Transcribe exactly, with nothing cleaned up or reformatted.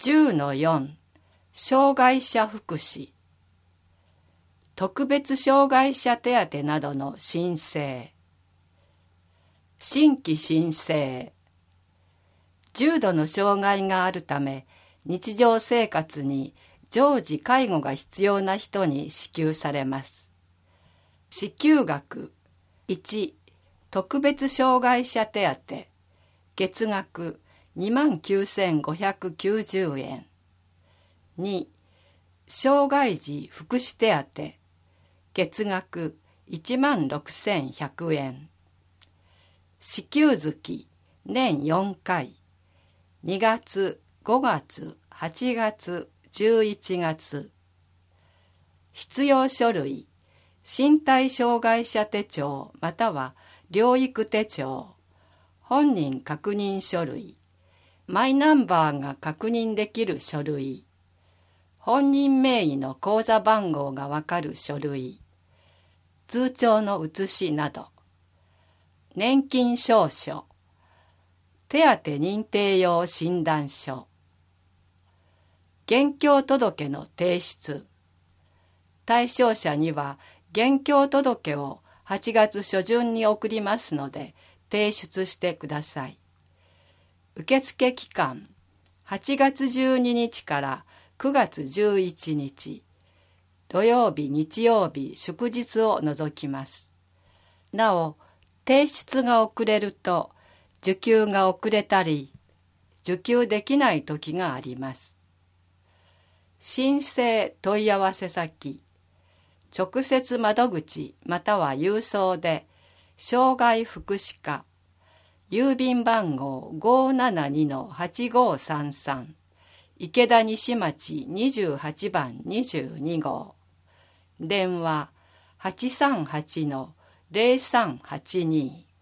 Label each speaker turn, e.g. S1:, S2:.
S1: じゅうのよん 障害者福祉、特別障害者手当などの申請、新規申請、重度の障害があるため日常生活に常時介護が必要な人に支給されます。支給額いち、特別障害者手当、月額にまんきゅうせんごひゃくきゅうじゅうえん。に、障害児福祉手当、月額いちまんろくせんひゃくえん。支給月年よんかい、にがつ、ごがつ、はちがつ、じゅういちがつ。必要書類、身体障害者手帳または療育手帳、本人確認書類、マイナンバーが確認できる書類、本人名義の口座番号がわかる書類、通帳の写しなど、年金証書、手当認定用診断書、現況届の提出、対象者には現況届をはちがつ初旬に送りますので提出してください。受付期間はちがつじゅうににちからくがつじゅういちにち、土曜日、日曜日、祝日を除きます。なお、提出が遅れると受給が遅れたり、受給できない時があります。申請問い合わせ先、直接窓口または郵送で障害福祉課、郵便番号 ごーななにのはちごーさんさん、池田西町にじゅうはちばんにじゅうにごう、電話 はちさんはちのゼロさんはちに。